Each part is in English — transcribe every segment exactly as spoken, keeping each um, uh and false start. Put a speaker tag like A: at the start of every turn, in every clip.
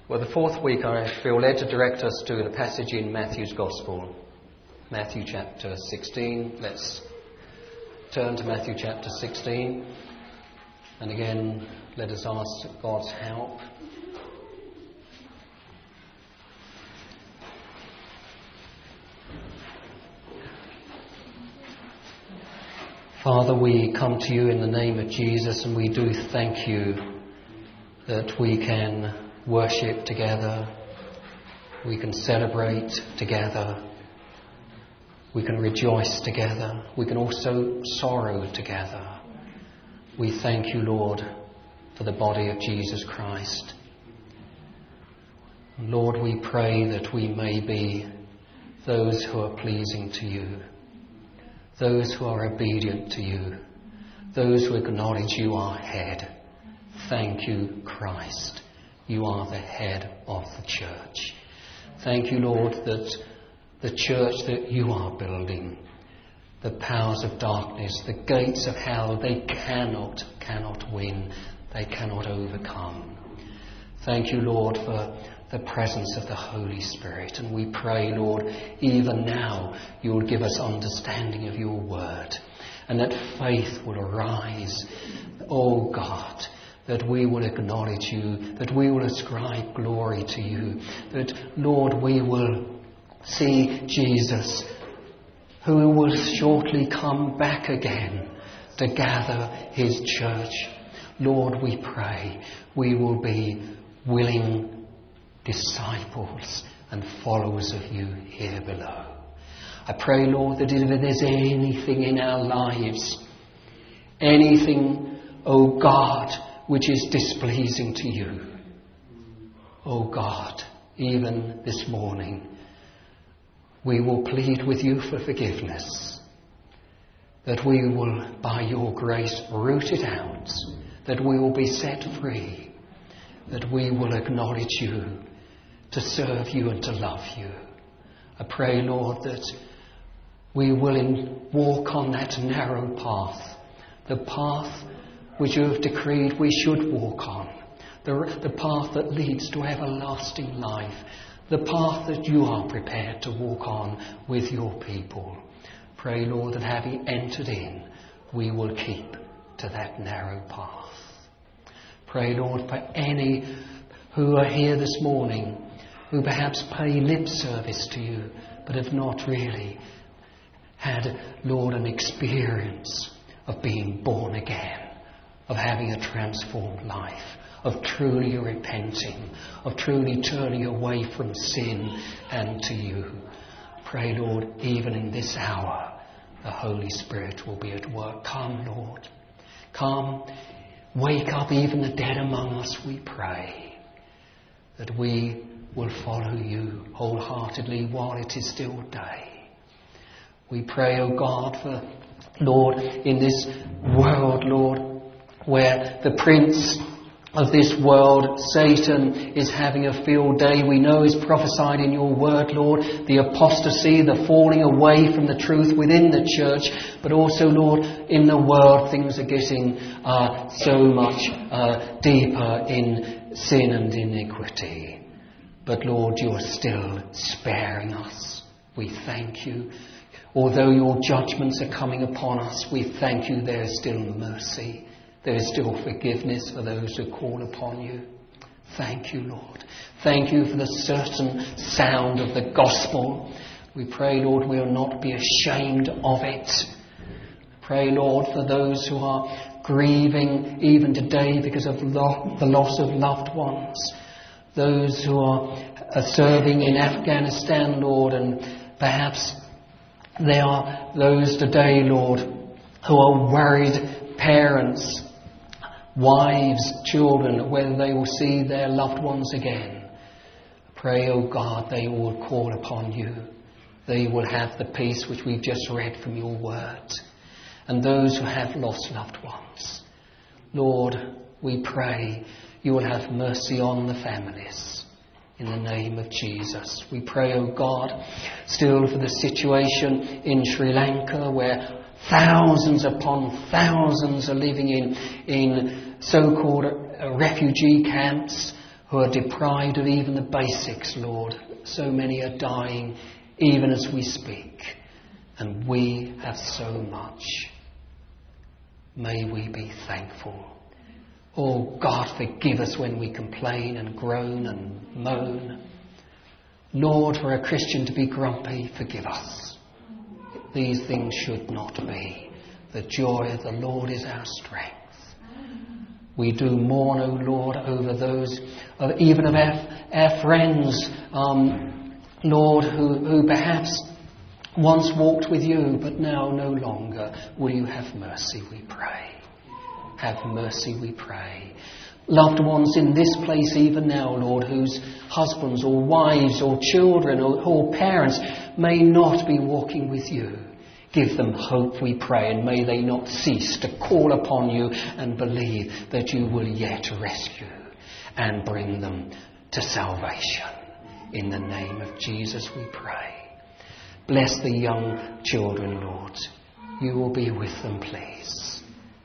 A: Well, the fourth week I feel led to direct us to the passage in Matthew's Gospel. Matthew chapter sixteen. Let's turn to Matthew chapter sixteen. And again, let us ask God's help. Father, we come to you in the name of Jesus, and we do thank you that we can worship together, we can celebrate together, we can rejoice together, we can also sorrow together. We thank you, Lord, for the body of Jesus Christ. Lord, we pray that we may be those who are pleasing to you, those who are obedient to you, those who acknowledge you are head. Thank you, Christ. You are the head of the church. Thank you, Lord, that the church that you are building, the powers of darkness, the gates of hell, they cannot, cannot win. They cannot overcome. Thank you, Lord, for the presence of the Holy Spirit. And we pray, Lord, even now you will give us understanding of your word, and that faith will arise. Oh God, that we will acknowledge you, that we will ascribe glory to you, that, Lord, we will see Jesus, who will shortly come back again to gather his church. Lord, we pray we will be willing disciples and followers of you here below. I pray, Lord, that if there's anything in our lives, anything, oh God, which is displeasing to you, oh God, even this morning, we will plead with you for forgiveness, that we will, by your grace, root it out, that we will be set free, that we will acknowledge you, to serve you and to love you. I pray, Lord, that we will in, walk on that narrow path, the path which you have decreed we should walk on, the, the path that leads to everlasting life, the path that you are prepared to walk on with your people. Pray, Lord, that having entered in, we will keep to that narrow path. Pray, Lord, for any who are here this morning, who perhaps pay lip service to you, but have not really had, Lord, an experience of being born again, of having a transformed life, of truly repenting, of truly turning away from sin and to you. Pray, Lord, even in this hour, the Holy Spirit will be at work. Come, Lord. Come, wake up even the dead among us, we pray, that we will follow you wholeheartedly while it is still day. We pray, O God, for, Lord, in this world, Lord, where the prince of this world, Satan, is having a field day. We know is prophesied in your word, Lord, the apostasy, the falling away from the truth within the church, but also, Lord, in the world things are getting uh, so much uh, deeper in sin and iniquity. But Lord, you are still sparing us. We thank you. Although your judgments are coming upon us, we thank you there is still mercy. There is still forgiveness for those who call upon you. Thank you, Lord. Thank you for the certain sound of the gospel. We pray, Lord, we will not be ashamed of it. Pray, Lord, for those who are grieving even today because of lo- the loss of loved ones. Those who are, are serving in Afghanistan, Lord, and perhaps there are those today, Lord, who are worried parents, wives, children, whether they will see their loved ones again. Pray, O God, they will call upon you. They will have the peace which we've just read from your word. And those who have lost loved ones, Lord, we pray you will have mercy on the families. In the name of Jesus. We pray, O God, still for the situation in Sri Lanka, where thousands upon thousands are living in, in so-called refugee camps. who are deprived of even the basics, Lord. So many are dying even as we speak, and we have so much. May we be thankful. Oh God, forgive us when we complain and groan and moan. Lord, for a Christian to be grumpy, forgive us. These things should not be. The joy of the Lord is our strength. We do mourn, O Lord, over those, of, even of our, our friends, um, Lord, who, who perhaps once walked with you, but now no longer. Will you have mercy, we pray. Have mercy, we pray. Loved ones in this place even now, Lord, whose husbands or wives or children or, or parents may not be walking with you. Give them hope, we pray, and may they not cease to call upon you and believe that you will yet rescue and bring them to salvation. In the name of Jesus we pray. Bless the young children, Lord. You will be with them, please.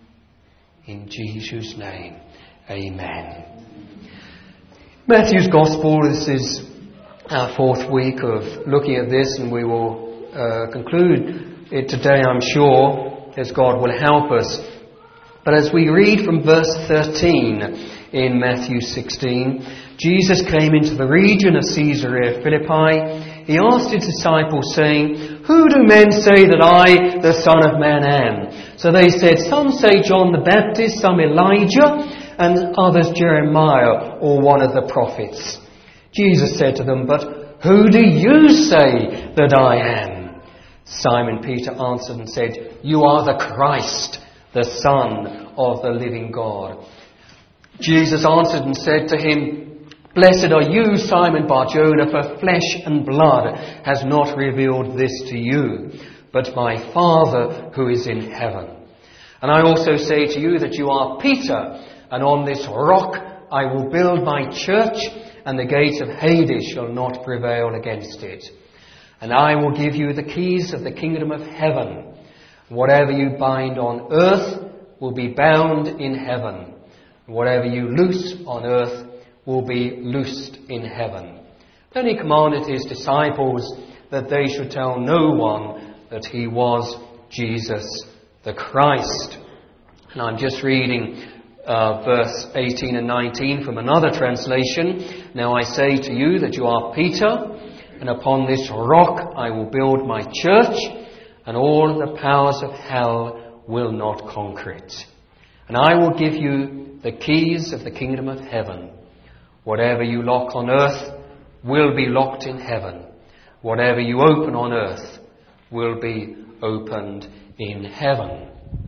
A: In Jesus' name, amen. Matthew's Gospel, this is our fourth week of looking at this, and we will uh, conclude it today, I'm sure, as God will help us. But as we read from verse thirteen in Matthew sixteen, Jesus came into the region of Caesarea Philippi. He asked his disciples, saying, "Who do men say that I, the Son of Man, am?" So they said, "Some say John the Baptist, some Elijah, and others Jeremiah, or one of the prophets." Jesus said to them, "But who do you say that I am?" Simon Peter answered and said, "You are the Christ, the Son of the living God." Jesus answered and said to him, "Blessed are you, Simon Bar-Jonah, for flesh and blood has not revealed this to you, but my Father who is in heaven. And I also say to you that you are Peter, and on this rock I will build my church, and the gates of Hades shall not prevail against it. And I will give you the keys of the kingdom of heaven. Whatever you bind on earth will be bound in heaven. Whatever you loose on earth will be loosed in heaven." Then he commanded his disciples that they should tell no one that he was Jesus the Christ. And I'm just reading uh, verse eighteen and nineteen from another translation. "Now I say to you that you are Peter, and upon this rock I will build my church, and all the powers of hell will not conquer it. And I will give you the keys of the kingdom of heaven. Whatever you lock on earth will be locked in heaven. Whatever you open on earth will be opened in heaven."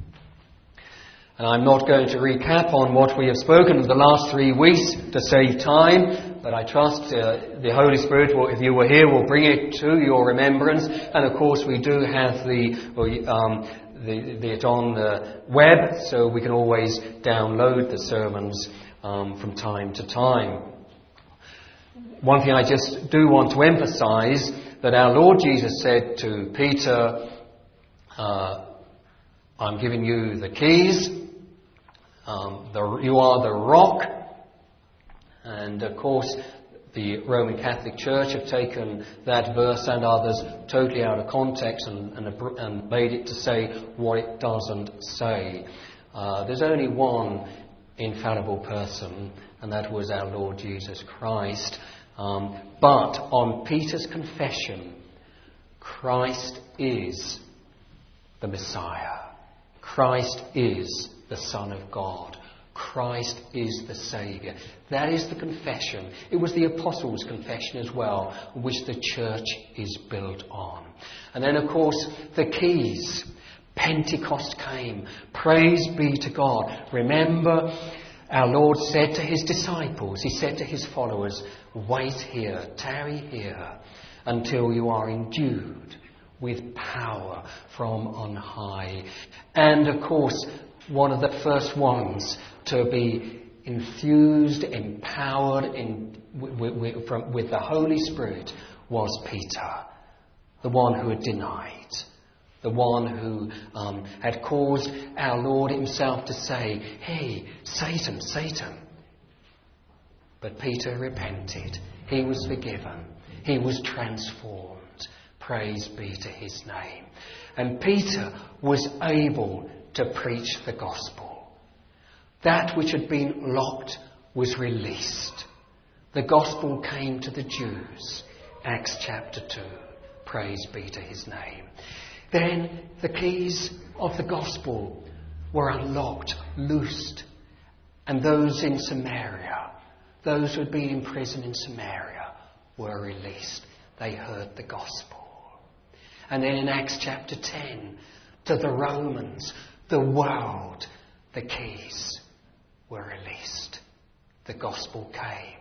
A: And I'm not going to recap on what we have spoken of the last three weeks to save time, but I trust uh, the Holy Spirit, will, if you were here, will bring it to your remembrance. And of course we do have the, um, the, the it on the web, so we can always download the sermons um, from time to time. One thing I just do want to emphasize, that our Lord Jesus said to Peter, uh, "I'm giving you the keys. Um, the, you are the rock." And of course, the Roman Catholic Church have taken that verse and others totally out of context and, and, and made it to say what it doesn't say. Uh, there's only one infallible person, and that was our Lord Jesus Christ. Um, but on Peter's confession, Christ is the Messiah. Christ is the Son of God. Christ is the Saviour. That is the confession. It was the Apostles' confession as well, which the church is built on. And then, of course, the keys. Pentecost came. Praise be to God. Remember, our Lord said to his disciples, he said to his followers, "Wait here, tarry here, until you are endued with power from on high." And, of course, one of the first ones to be infused, empowered in, with, with, from, with the Holy Spirit was Peter, the one who had denied, the one who um, had caused our Lord himself to say, "Hey, Satan, Satan, But Peter repented. He was forgiven. He was transformed. Praise be to his name. And Peter was able to preach the gospel. That which had been locked was released. The gospel came to the Jews. Acts chapter two. Praise be to his name. Then the keys of the gospel were unlocked, loosed. And those in Samaria, those who had been in prison in Samaria, were released. They heard the gospel. And then in Acts chapter ten, to the Romans, the world, the keys were released. The gospel came.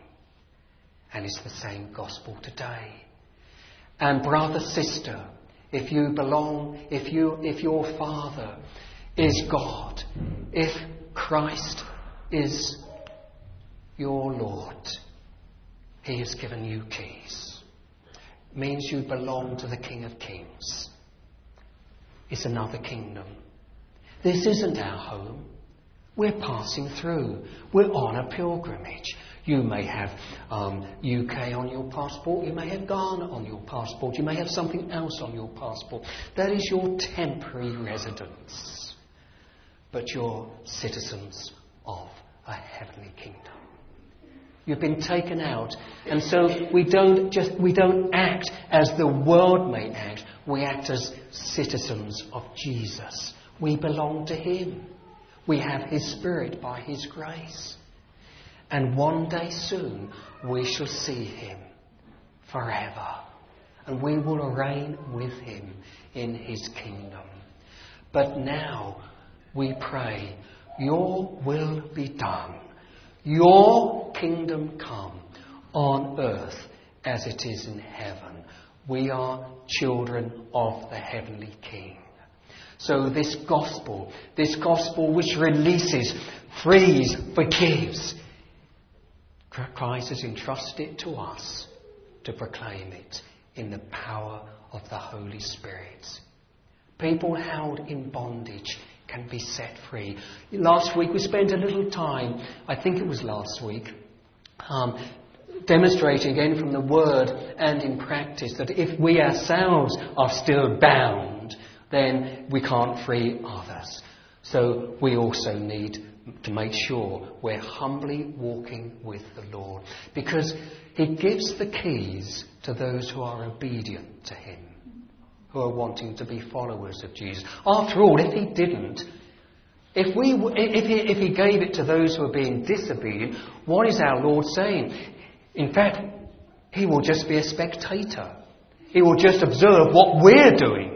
A: And it's the same gospel today. And brother, sister, if you belong, if you, if your Father is God, if Christ is your Lord, He has given you keys. It means you belong to the King of Kings. It's another kingdom. This isn't our home. We're passing through. We're on a pilgrimage. You may have um, U K on your passport. You may have Ghana on your passport. You may have something else on your passport. That is your temporary residence. But you're citizens of a heavenly kingdom. You've been taken out. And so we don't just we don't act as the world may act. We act as citizens of Jesus. We belong to Him. We have His Spirit by His grace. And one day soon we shall see Him forever. And we will reign with Him in His kingdom. But now we pray, your will be done. Your kingdom come on earth as it is in heaven. We are children of the heavenly King. So this gospel, this gospel which releases, frees, forgives, Christ has entrusted it to us to proclaim it in the power of the Holy Spirit. People held in bondage can be set free. Last week we spent a little time, I think it was last week, um, demonstrating again from the Word and in practice that if we ourselves are still bound, then we can't free others. So we also need to make sure we're humbly walking with the Lord, because He gives the keys to those who are obedient to Him, who are wanting to be followers of Jesus. After all, if He didn't, if we, if he, if he gave it to those who are being disobedient, what is our Lord saying? In fact, He will just be a spectator. He will just observe what we're doing.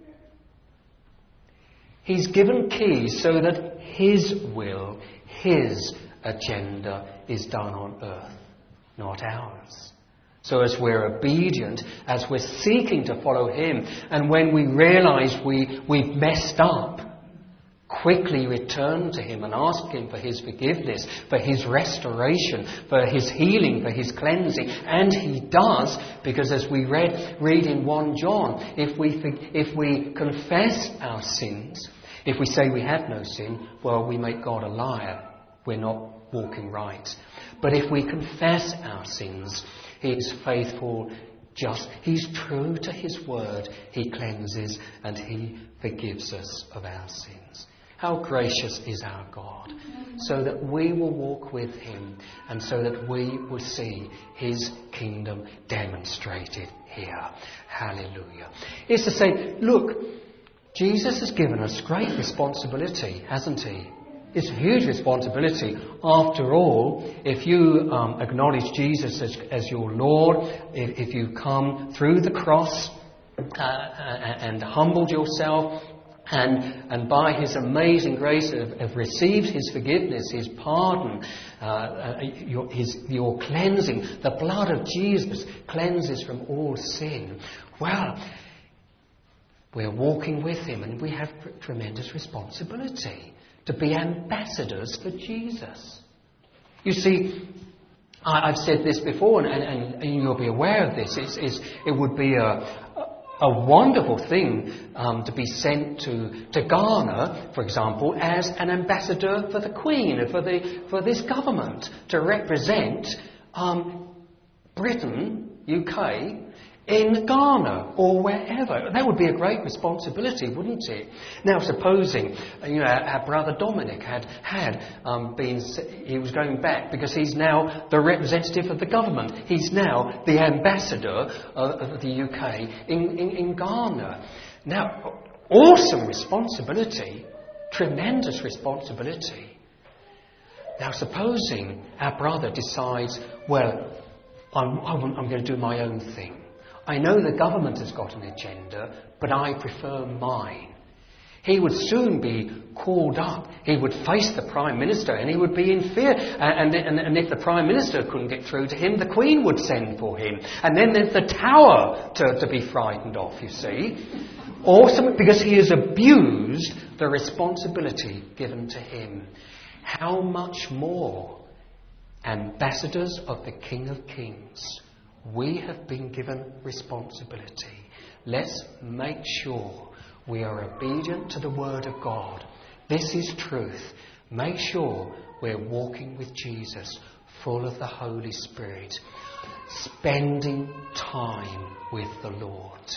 A: He's given keys so that His will, His agenda is done on earth, not ours. So as we're obedient, as we're seeking to follow Him, and when we realise we, we've messed up, quickly return to Him and ask Him for His forgiveness, for His restoration, for His healing, for His cleansing. And He does, because as we read, read in First John, if we, if we confess our sins, if we say we have no sin, well, we make God a liar. We're not walking right. But if we confess our sins, He is faithful, just. He's true to His word. He cleanses and He forgives us of our sins. How gracious is our God, so that we will walk with Him and so that we will see His kingdom demonstrated here. Hallelujah. It's to say, look, Jesus has given us great responsibility, hasn't He? It's a huge responsibility. After all, if you um, acknowledge Jesus as, as your Lord, if, if you come through the cross uh, and humbled yourself, and and by His amazing grace have, have received His forgiveness, His pardon, uh, uh, your, his, your cleansing, the blood of Jesus cleanses from all sin. Well, we're walking with Him, and we have tremendous responsibility to be ambassadors for Jesus. You see, I, I've said this before, and, and, and you'll be aware of this. It's, it's, it would be a, a wonderful thing um, to be sent to, to Ghana, for example, as an ambassador for the Queen, for the for this government, to represent um, Britain, U K, in Ghana or wherever. That would be a great responsibility, wouldn't it? Now, supposing, you know, our, our brother Dominic had had um, been, he was going back because he's now the representative of the government. He's now the ambassador of, of the U K in, in, in Ghana. Now, awesome responsibility, tremendous responsibility. Now, supposing our brother decides, well, I'm, I'm going to do my own thing. I know the government has got an agenda, but I prefer mine. He would soon be called up. He would face the Prime Minister and he would be in fear. And, and, and if the Prime Minister couldn't get through to him, the Queen would send for him. And then there's the Tower to, to be frightened of, you see. Awesome, because he has abused the responsibility given to him. How much more, ambassadors of the King of Kings, we have been given responsibility. Let's make sure we are obedient to the Word of God. This is truth. Make sure we're walking with Jesus, full of the Holy Spirit, spending time with the Lord.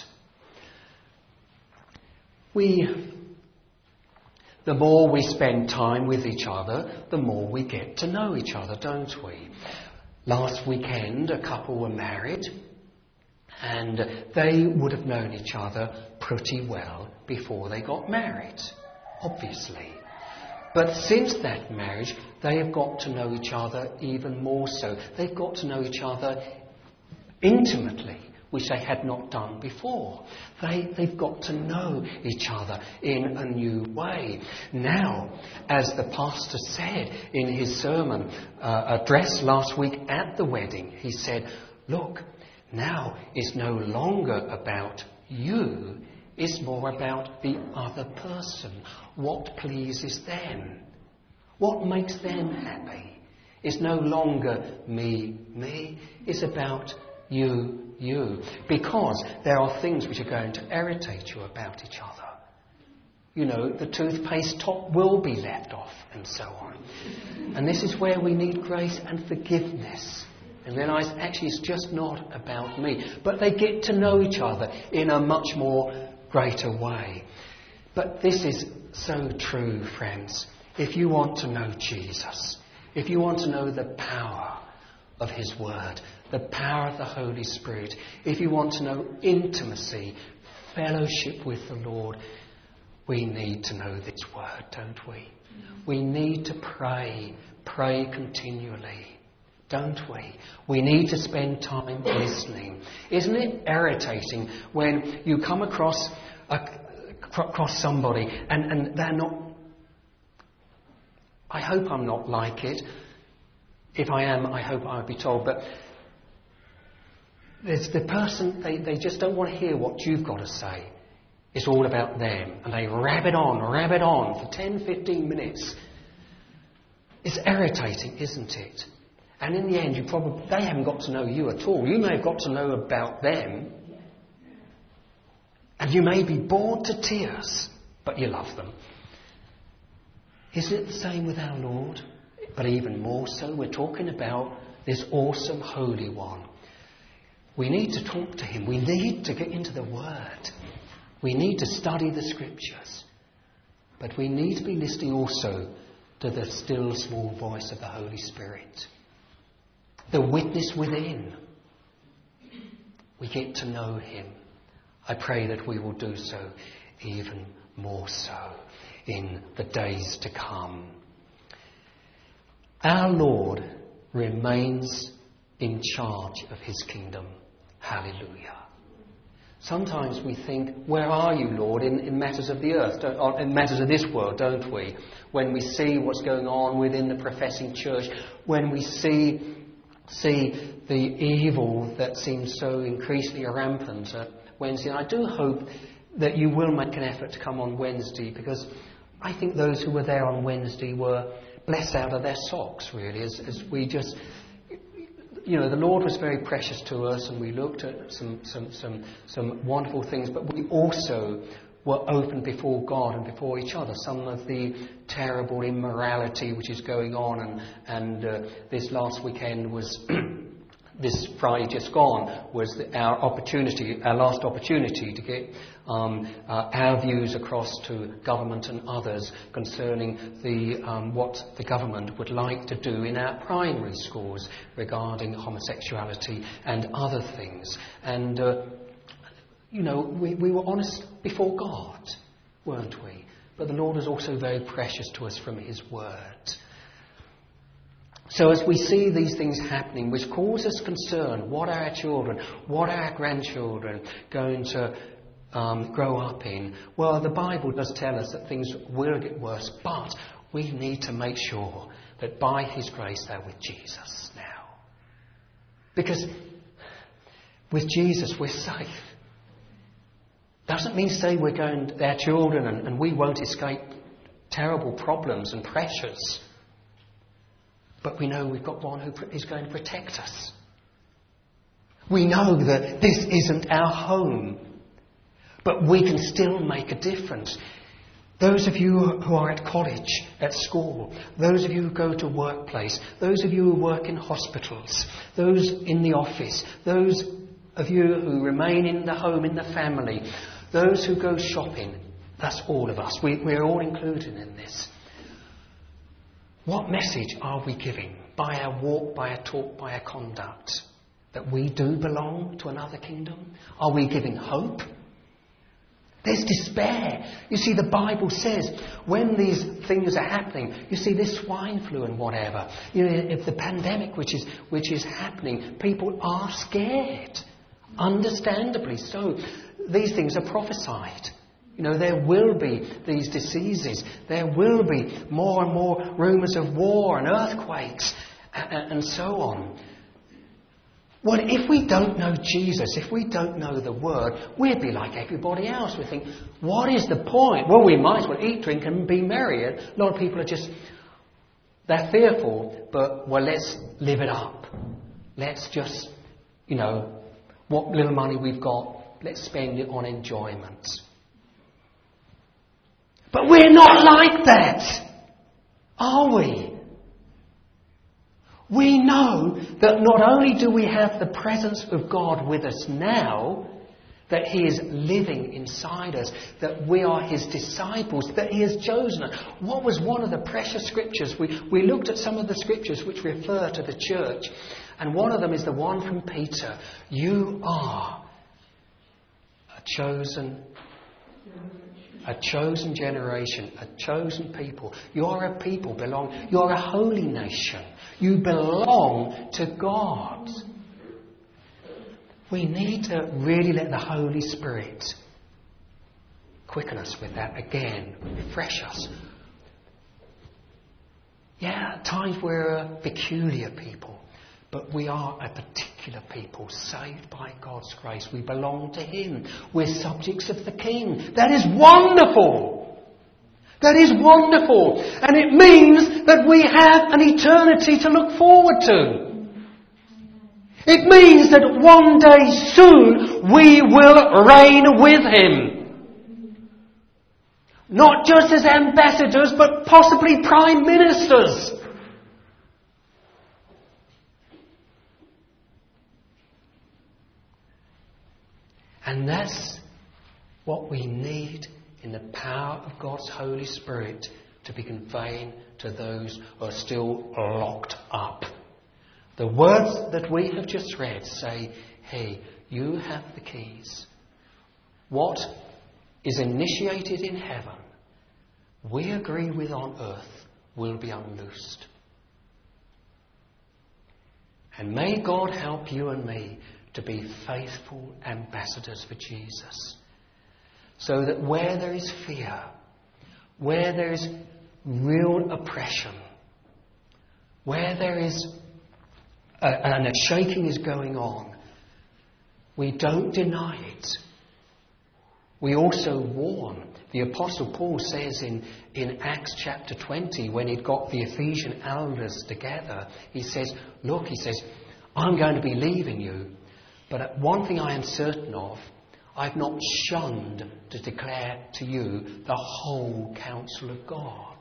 A: We, the more we spend time with each other, the more we get to know each other, don't we? Last weekend, a couple were married, and they would have known each other pretty well before they got married, obviously. But since that marriage, they have got to know each other even more so. They've got to know each other intimately, which they had not done before. They, they've got to know each other in a new way. Now, as the pastor said in his sermon uh, address last week at the wedding, he said, look, now it's no longer about you, it's more about the other person. What pleases them? What makes them happy? It's no longer me, me, it's about you, you. Because there are things which are going to irritate you about each other. You know, the toothpaste top will be left off and so on. And this is where we need grace and forgiveness. And realise actually it's just not about me. But they get to know each other in a much more greater way. But this is so true, friends. If you want to know Jesus, if you want to know the power of His Word, the power of the Holy Spirit, if you want to know intimacy, fellowship with the Lord, we need to know this Word, don't we? We need to pray, pray continually, don't we? We need to spend time listening. Isn't it irritating when you come across a, across somebody and, and they're not... I hope I'm not like it. If I am, I hope I'll be told. But there's the person, they, they just don't want to hear what you've got to say. It's all about them. And they rabbit on, rabbit on for ten, fifteen minutes. It's irritating, isn't it? And in the end, you probably they haven't got to know you at all. You may have got to know about them. And you may be bored to tears, but you love them. Is it the same with our Lord? But even more so, we're talking about this awesome Holy One. We need to talk to Him. We need to get into the Word. We need to study the Scriptures. But we need to be listening also to the still small voice of the Holy Spirit. The witness within. We get to know Him. I pray that we will do so even more so in the days to come. Our Lord remains in charge of His kingdom. Hallelujah. Sometimes we think, where are you, Lord, in, in matters of the earth, don't, in matters of this world, don't we? When we see what's going on within the professing church, when we see, see the evil that seems so increasingly rampant at Wednesday. And I do hope that you will make an effort to come on Wednesday, because I think those who were there on Wednesday were blessed out of their socks, really, as, as we just... You know, the Lord was very precious to us, and we looked at some, some, some, some wonderful things, but we also were open before God and before each other. Some of the terrible immorality which is going on, and, and uh, this last weekend was this Friday just gone was the, our opportunity, our last opportunity to get um, uh, our views across to government and others concerning the um, what the government would like to do in our primary schools regarding homosexuality and other things. And, uh, you know, we, we were honest before God, weren't we? But the Lord is also very precious to us from His Word. So as we see these things happening, which cause us concern, what are our children, what are our grandchildren going to um, grow up in? Well, the Bible does tell us that things will get worse, but we need to make sure that by His grace they're with Jesus now. Because with Jesus we're safe. Doesn't mean to say we're going to our children and, and we won't escape terrible problems and pressures. But we know we've got one who is going to protect us. We know that this isn't our home, but we can still make a difference. Those of you who are at college, at school, those of you who go to workplace, those of you who work in hospitals, those in the office, those of you who remain in the home, in the family, those who go shopping, that's all of us. We, we're all included in this. What message are we giving by our walk, by our talk, by our conduct? That we do belong to another kingdom? Are we giving hope? There's despair. You see, the Bible says when these things are happening, you see this swine flu and whatever, you know, if the pandemic which is which is happening, people are scared. Understandably so. These things are prophesied. You know, there will be these diseases. There will be more and more rumours of war and earthquakes and, and so on. Well, if we don't know Jesus, if we don't know the Word, we'd be like everybody else. We think, what is the point? Well, we might as well eat, drink and be merry. A lot of people are just, they're fearful, but, well, let's live it up. Let's just, you know, what little money we've got, let's spend it on enjoyment. But we're not like that, are we? We know that not only do we have the presence of God with us now, that He is living inside us, that we are His disciples, that He has chosen us. What was one of the precious scriptures? We, we looked at some of the scriptures which refer to the church, and one of them is the one from Peter. You are a chosen A chosen generation, a chosen people. You're a people belong. You're a holy nation. You belong to God. We need to really let the Holy Spirit quicken us with that again, refresh us. Yeah, at times we're a peculiar people, but we are a particular people, saved by God's grace. We belong to Him. We're subjects of the King. That is wonderful. That is wonderful. And it means that we have an eternity to look forward to. It means that one day soon we will reign with Him. Not just as ambassadors, but possibly prime ministers. And that's what we need in the power of God's Holy Spirit to be conveying to those who are still locked up. The words that we have just read say, hey, you have the keys. What is initiated in heaven, we agree with on earth, will be unloosed. And may God help you and me to be faithful ambassadors for Jesus. So that where there is fear, where there is real oppression, where there is a, and a shaking is going on, we don't deny it. We also warn. The Apostle Paul says in, in Acts chapter twenty, when he'd got the Ephesian elders together, he says, look, he says, I'm going to be leaving you. But one thing I am certain of, I've not shunned to declare to you the whole counsel of God.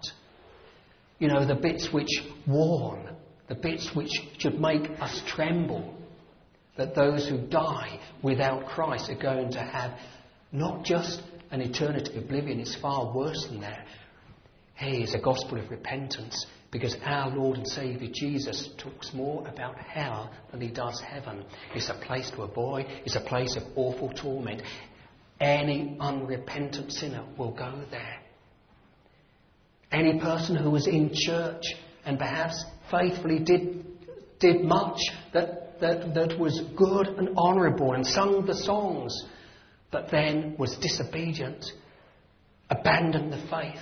A: You know, the bits which warn, the bits which should make us tremble. that those who die without Christ are going to have not just an eternity of oblivion, it's far worse than that. Hey, it's a gospel of repentance, because our Lord and Saviour Jesus talks more about hell than he does heaven. It's a place to avoid, it's a place of awful torment. Any unrepentant sinner will go there. Any person who was in church and perhaps faithfully did did much that, that, that was good and honourable and sung the songs, but then was disobedient, abandoned the faith,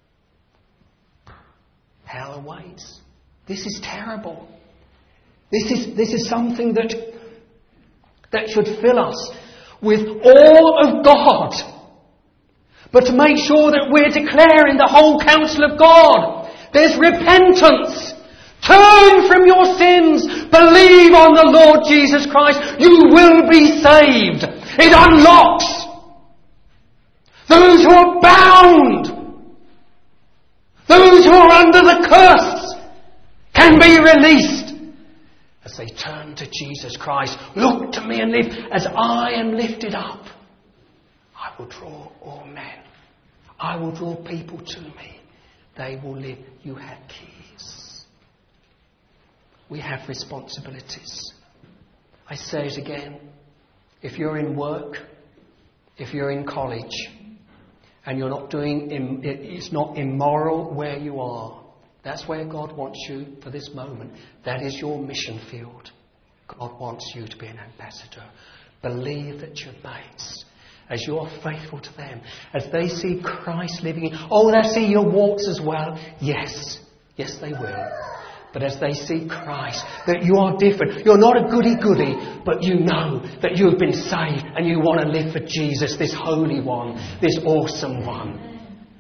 A: hell awaits. This is terrible. This is this is something that that should fill us with awe of God. But to make sure that we're declaring the whole counsel of God. There's repentance. Turn from your sins. Believe on the Lord Jesus Christ. You will be saved. It unlocks those who are bound. Those who are under the curse can be released as they turn to Jesus Christ. Look to me and live. As I am lifted up, I will draw all men. I will draw people to me. They will live. You have keys. We have responsibilities. I say it again. If you're in work, if you're in college, and you're not doing, it's not immoral where you are. That's where God wants you for this moment. That is your mission field. God wants you to be an ambassador. Believe that your mates, as you're faithful to them, as they see Christ living in, oh, they see your walks as well. Yes, yes they will. But as they see Christ, that you are different. You're not a goody-goody, but you know that you've been saved and you want to live for Jesus, this holy one, this awesome one.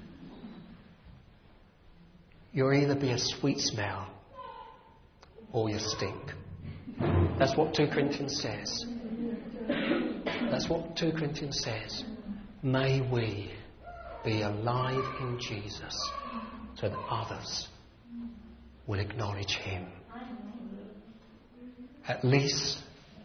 A: You'll either be a sweet smell or you stink. That's what Second Corinthians says. That's what Second Corinthians says. May we be alive in Jesus so that others will acknowledge him. At least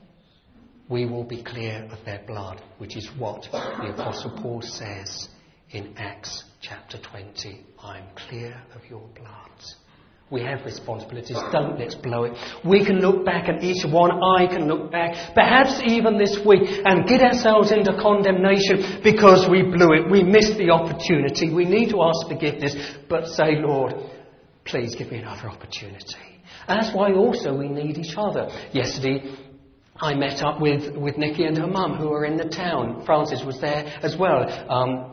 A: we will be clear of their blood, which is what the Apostle Paul says in Acts chapter twenty. I am clear of your blood. We have responsibilities. Don't let's blow it. We can look back at each one. I can look back, perhaps even this week, and get ourselves into condemnation because we blew it. We missed the opportunity. We need to ask forgiveness, but say, Lord, please give me another opportunity. And that's why also we need each other. Yesterday, I met up with, with Nikki and her mum, who are in the town. Francis was there as well. Um,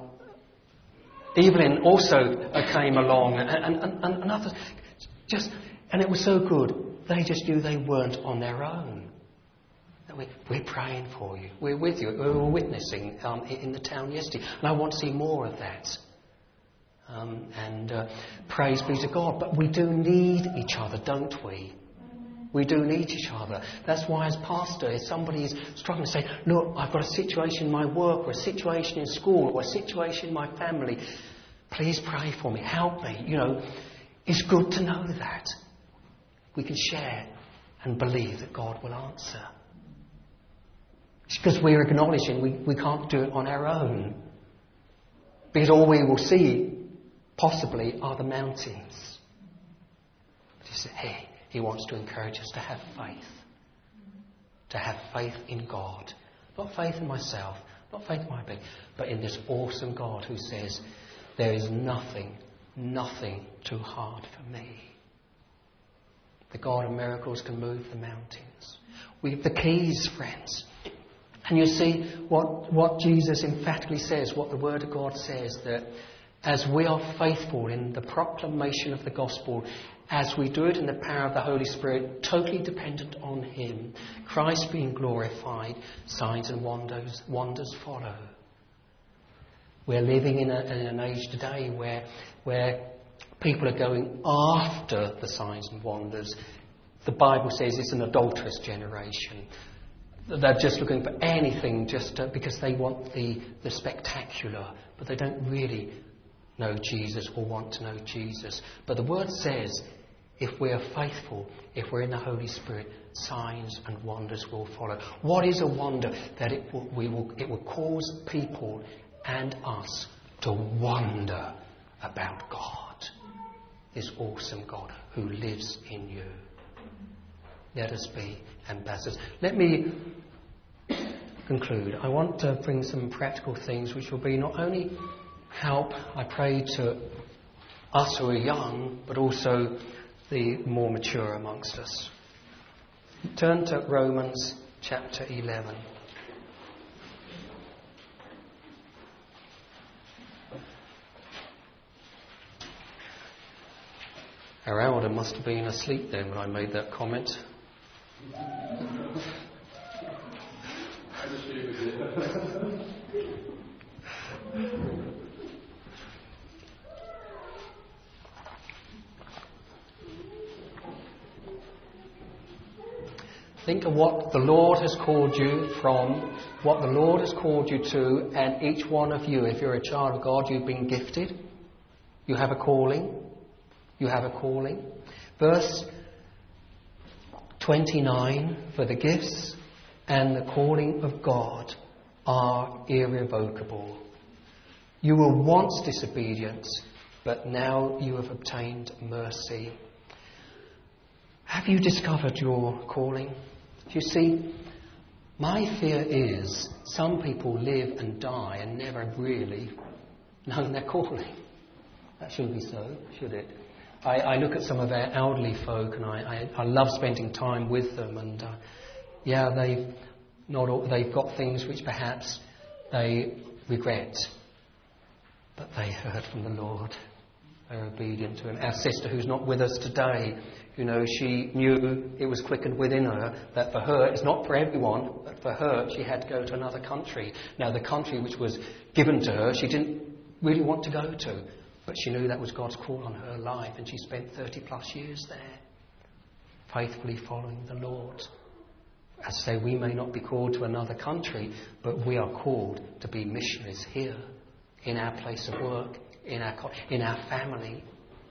A: Evelyn also uh, came along, and, and, and, and others. Just, and it was so good. They just knew they weren't on their own. We, we're praying for you. We're with you. We were witnessing um, in the town yesterday. And I want to see more of that. Um, and uh, praise be to God. But we do need each other, don't we? We do need each other. That's why as pastor, if somebody is struggling to say, look, I've got a situation in my work, or a situation in school, or a situation in my family, please pray for me, help me. You know, it's good to know that. We can share and believe that God will answer. It's because we're acknowledging we, we can't do it on our own. Because all we will see, possibly, are the mountains. But he said, hey, he wants to encourage us to have faith. To have faith in God. Not faith in myself, not faith in my ability, but in this awesome God who says, there is nothing, nothing too hard for me. The God of miracles can move the mountains. We have the keys, friends. And you see what, what Jesus emphatically says, what the Word of God says, that as we are faithful in the proclamation of the gospel, as we do it in the power of the Holy Spirit, totally dependent on Him, Christ being glorified, signs and wonders, wonders follow. We're living in, a, in an age today where, where people are going after the signs and wonders. The Bible says it's an adulterous generation. They're just looking for anything just to, because they want the, the spectacular, but they don't really know Jesus or want to know Jesus. But the Word says If we are faithful, if we're in the Holy Spirit, signs and wonders will follow. What is a wonder? That it will, we will, it will cause people and us to wonder about God, this awesome God who lives in you. Let us be ambassadors. Let me conclude. I want to bring some practical things which will be not only help, I pray, to us who are young, but also the more mature amongst us. Turn to Romans chapter eleven. Our elder must have been asleep then when I made that comment. Think of what the Lord has called you from, what the Lord has called you to, and each one of you, if you're a child of God, you've been gifted. You have a calling. You have a calling. Verse twenty-nine, for the gifts and the calling of God are irrevocable. You were once disobedient, but now you have obtained mercy. Have you discovered your calling? You see, my fear is some people live and die and never really know their calling. That shouldn't be so, should it? I, I look at some of our elderly folk and I, I, I love spending time with them, and uh, yeah, they've not all, they've got things which perhaps they regret, but they heard from the Lord. They're obedient to Him. Our sister, who's not with us today, you know, she knew it was quickened within her that for her, it's not for everyone, but for her, she had to go to another country. Now, the country which was given to her, she didn't really want to go to, but she knew that was God's call on her life, and she spent thirty plus years there, faithfully following the Lord. As I say, we may not be called to another country, but we are called to be missionaries here, in our place of work, in our in our family.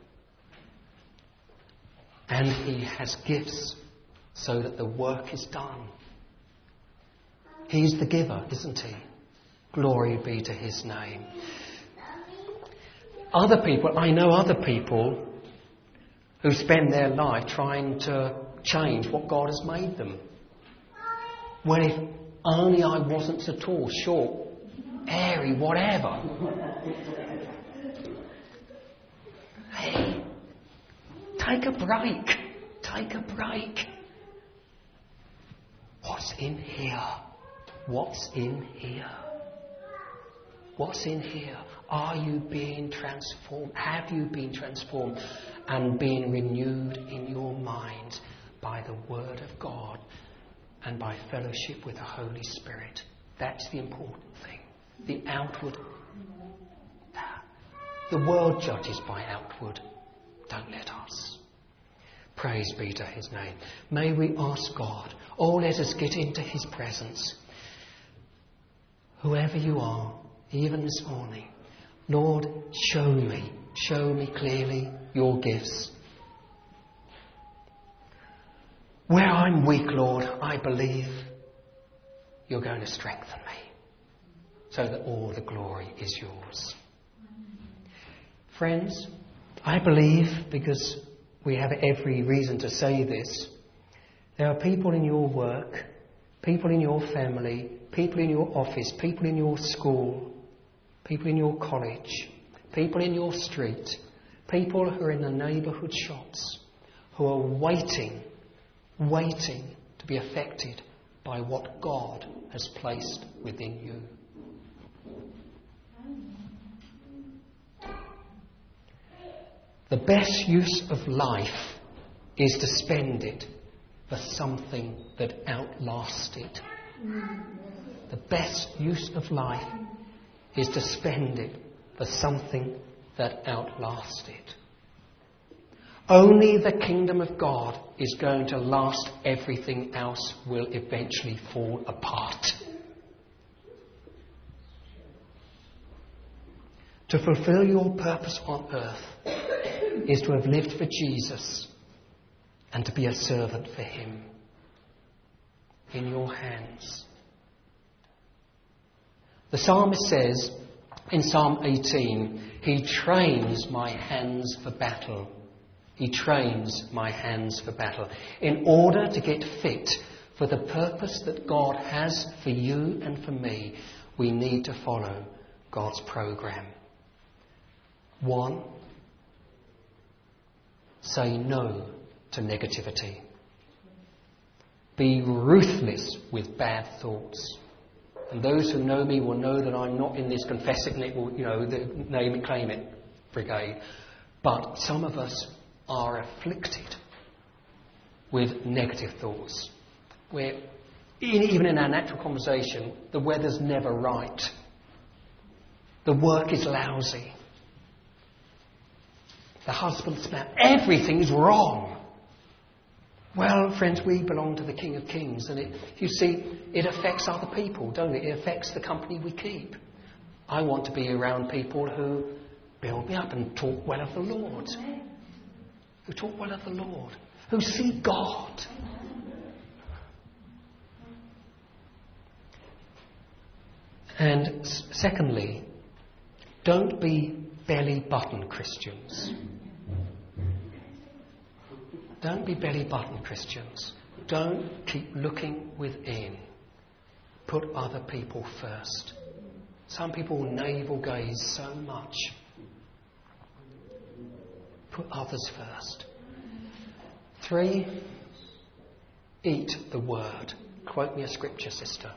A: And He has gifts so that the work is done. He's the giver, isn't He? Glory be to His name. Other people, I know other people who spend their life trying to change what God has made them. Well, if only I wasn't so tall, short, airy, whatever. Hey, take a break. Take a break. What's in here? What's in here? What's in here? Are you being transformed? Have you been transformed and being renewed in your mind by the Word of God and by fellowship with the Holy Spirit? That's the important thing. The outward. The world judges by outward. Don't let us. Praise be to His name. May we ask God, oh, let us get into His presence. Whoever you are, even this morning, Lord, show me, show me clearly your gifts. Where I'm weak, Lord, I believe you're going to strengthen me so that all the glory is yours. Friends, I believe, because we have every reason to say this, there are people in your work, people in your family, people in your office, people in your school, people in your college, people in your street, people who are in the neighbourhood shops, who are waiting, waiting to be affected by what God has placed within you. The best use of life is to spend it for something that outlasts it. The best use of life is to spend it for something that outlasts it. Only the kingdom of God is going to last. Everything else will eventually fall apart. To fulfill your purpose on earth is to have lived for Jesus and to be a servant for him. In your hands. The psalmist says in Psalm eighteen, he trains my hands for battle. He trains my hands for battle. In order to get fit for the purpose that God has for you and for me, we need to follow God's program. One, say no to negativity. Be ruthless with bad thoughts. And those who know me will know that I'm not in this confessing it, you know, the name it, claim it brigade. But some of us are afflicted with negative thoughts. Where even in our natural conversation, the weather's never right. The work is lousy. The husband's spouse, everything's wrong. Well, friends, we belong to the King of Kings, and it, you see, it affects other people, don't it? It affects the company we keep. I want to be around people who build me up and talk well of the Lord. Who talk well of the Lord. Who see God. And secondly, don't be belly button Christians. Don't be belly button Christians. Don't keep looking within. Put other people first. Some people navel gaze so much. Put others first. Three, eat the word. Quote me a scripture, sister.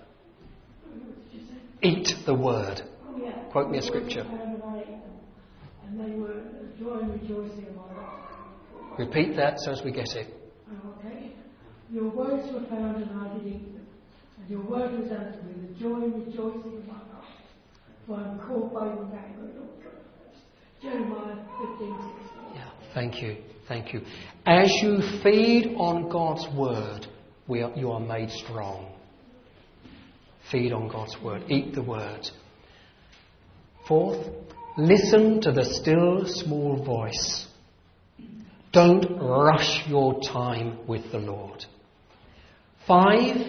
A: Eat the word. Quote me a scripture.
B: And they were joy and rejoicing in my life.
A: Repeat that so as we get it.
B: Okay. Your words were found and I did eat them. And your word was unto me, the joy and rejoicing in my life. For I am called by your name, O Lord God. Jeremiah fifteen sixteen.
A: Yeah, thank you, thank you. As you feed on God's word, we are, you are made strong. Feed on God's word. Eat the word. Fourth, listen to the still small voice. Don't rush your time with the Lord. Five,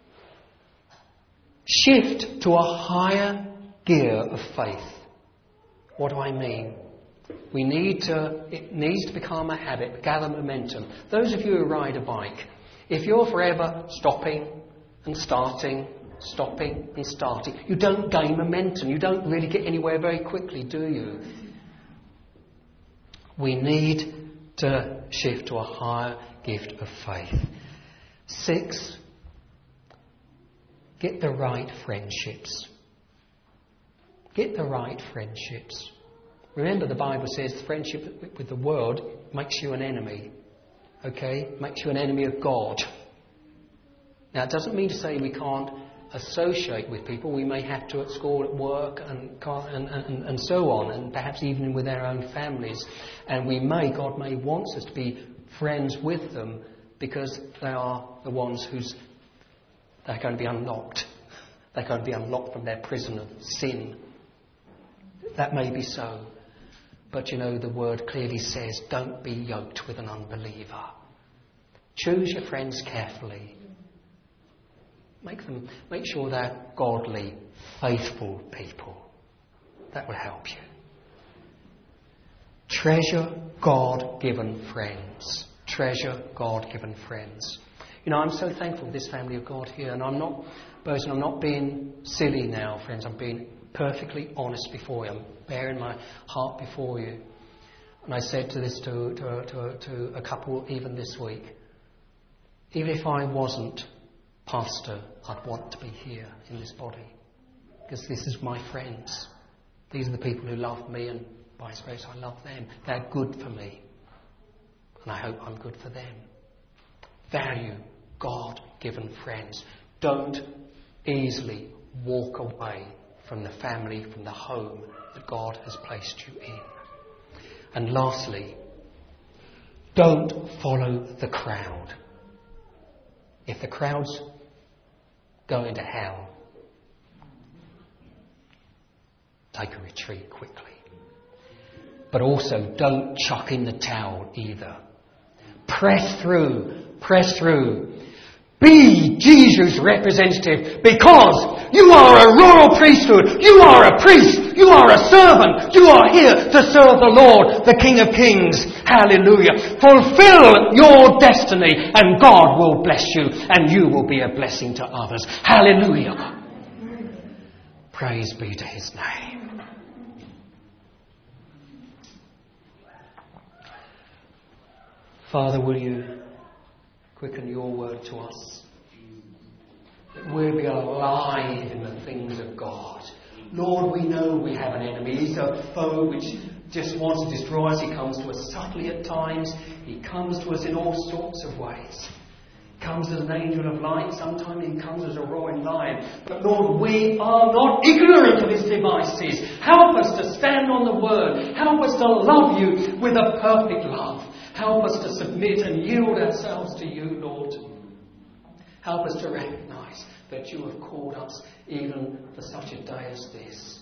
A: shift to a higher gear of faith. What do I mean? We need to, it needs to become a habit, gather momentum. Those of you who ride a bike, if you're forever stopping and starting, stopping and starting, you don't gain momentum. You don't really get anywhere very quickly, do you? We need to shift to a higher gift of faith. Six, get the right friendships. Get the right friendships. Remember, the Bible says friendship with the world makes you an enemy. Okay? Makes you an enemy of God. Now, it doesn't mean to say we can't associate with people. We may have to at school, at work, and, and, and, and so on, and perhaps even with our own families. And we may, God may wants us to be friends with them because they are the ones who's they're going to be unlocked. They're going to be unlocked from their prison of sin. That may be so. But you know, the word clearly says, don't be yoked with an unbeliever. Choose your friends carefully. Make them, make sure they're godly, faithful people. That will help you. Treasure God-given friends. Treasure God-given friends. You know, I'm so thankful for this family of God here, and I'm not boasting, I'm not being silly now, friends. I'm being perfectly honest before you. I'm bearing my heart before you. And I said to this to, to, to, to a couple even this week. Even if I wasn't pastor, I'd want to be here in this body. Because this is my friends. These are the people who love me, and vice versa, I love them. They're good for me. And I hope I'm good for them. Value God-given friends. Don't easily walk away from the family, from the home that God has placed you in. And lastly, don't follow the crowd. If the crowd's going to hell, take a retreat quickly. But also, don't chuck in the towel either. Press through. Press through. Be Jesus' representative, because you are a royal priesthood. You are a priest. You are a servant. You are here to serve the Lord, the King of Kings. Hallelujah. Fulfill your destiny and God will bless you and you will be a blessing to others. Hallelujah. Praise be to his name. Father, will you quicken your word to us, that we'll be alive in the things of God. Lord, we know we have an enemy. He's a foe which just wants to destroy us. He comes to us subtly at times. He comes to us in all sorts of ways. He comes as an angel of light. Sometimes he comes as a roaring lion. But Lord, we are not ignorant of his devices. Help us to stand on the word. Help us to love you with a perfect love. Help us to submit and yield ourselves to you, Lord. Help us to recognise that you have called us even for such a day as this.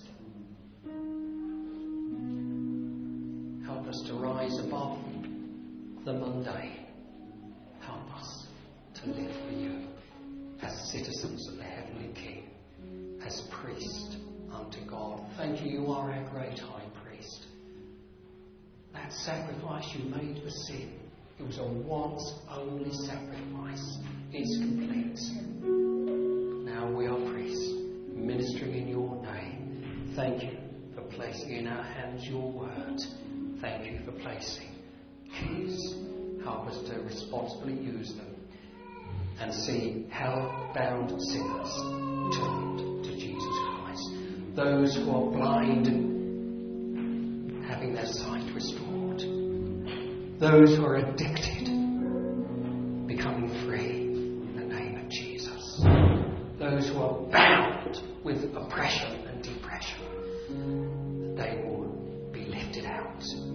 A: Help us to rise above the mundane. Help us to live for you as citizens of the Heavenly King, as priest unto God. Thank you, you are our great high priest. That sacrifice you made for sin, it was a once only sacrifice. It's complete. Now we are priests, ministering in your name. Thank you for placing in our hands your word. Thank you for placing keys. Help us to responsibly use them and see hell-bound sinners turned to Jesus Christ. Those who are blind having their sight restored. Those who are addicted becoming free in the name of Jesus. Those who are bound with oppression and depression, they will be lifted out.